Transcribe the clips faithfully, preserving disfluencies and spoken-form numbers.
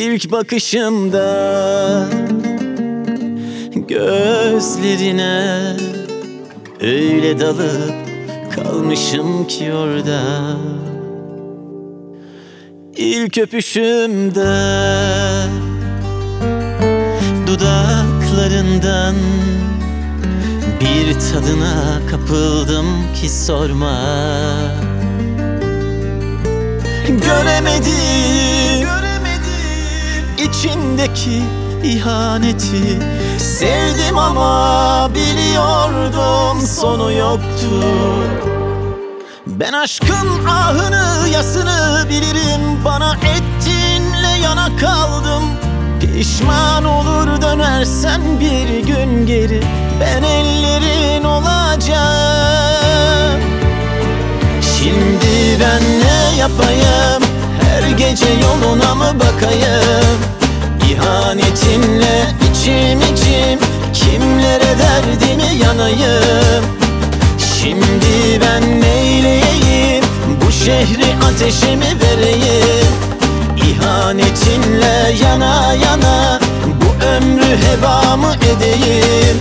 İlk bakışımda gözlerine öyle dalıp kalmışım ki orada. İlk öpüşümde dudaklarından bir tadına kapıldım ki sorma. Göremedim, göremedim içindeki ihaneti. Sevdim ama biliyordum sonu yoktu. Ben aşkın ahını yasını bilirim, bana ettiğinle yana kaldım. Pişman olur dönersen bir gün geri, ben ellerin olacağım. Şimdi ben ne yapayım, her gece yoluna mı bakayım? İhanetinle içim içim, kimlere derdimi yanayım? Şimdi ben neyleyeyim, bu şehri ateşe mi vereyim? İhanetinle yana yana, bu ömrü heba mı edeyim?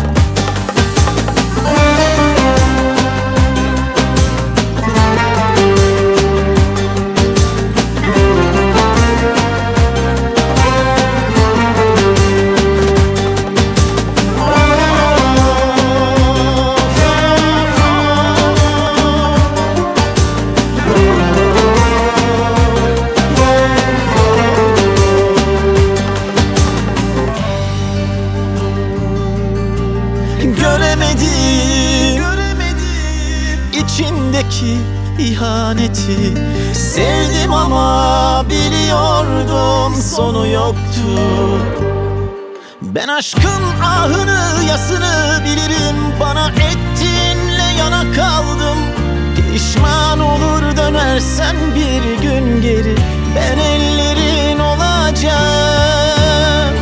Göremedim, göremedim içindeki ihaneti. Sevdim ama biliyordum sonu yoktu. Ben aşkın ahını yasını bilirim, bana ettiğinle yana kaldım. Pişman olur dönersen bir gün geri, ben ellerin olacağım.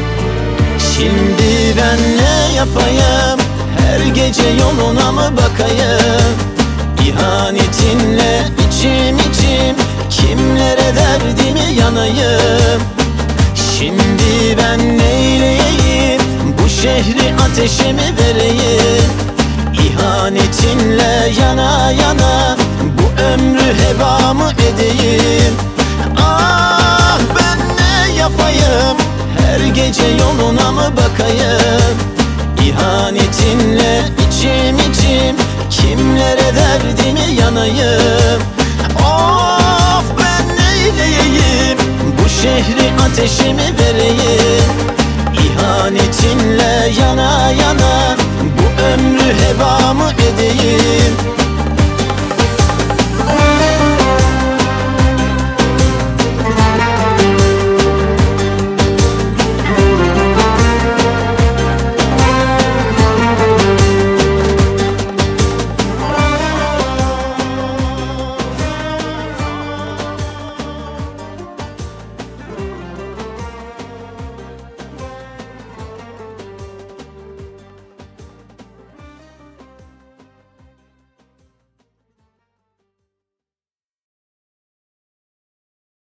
Şimdi ben ne yapayım, her gece yoluna mı bakayım? İhanetinle içim içim, kimlere derdimi yanayım? Şimdi ben neyleyeyim, bu şehri ateşe mi vereyim? İhanetinle yana yana, bu ömrü heba mı edeyim? Ah ben ne yapayım, her gece yoluna mı bakayım? İhanetinle içim içim, kimlere derdimi yanayım? Of ben neyleyeyim, bu şehri ateşe mi vereyim? İhanetinle yana yana, bu ömrü heba mı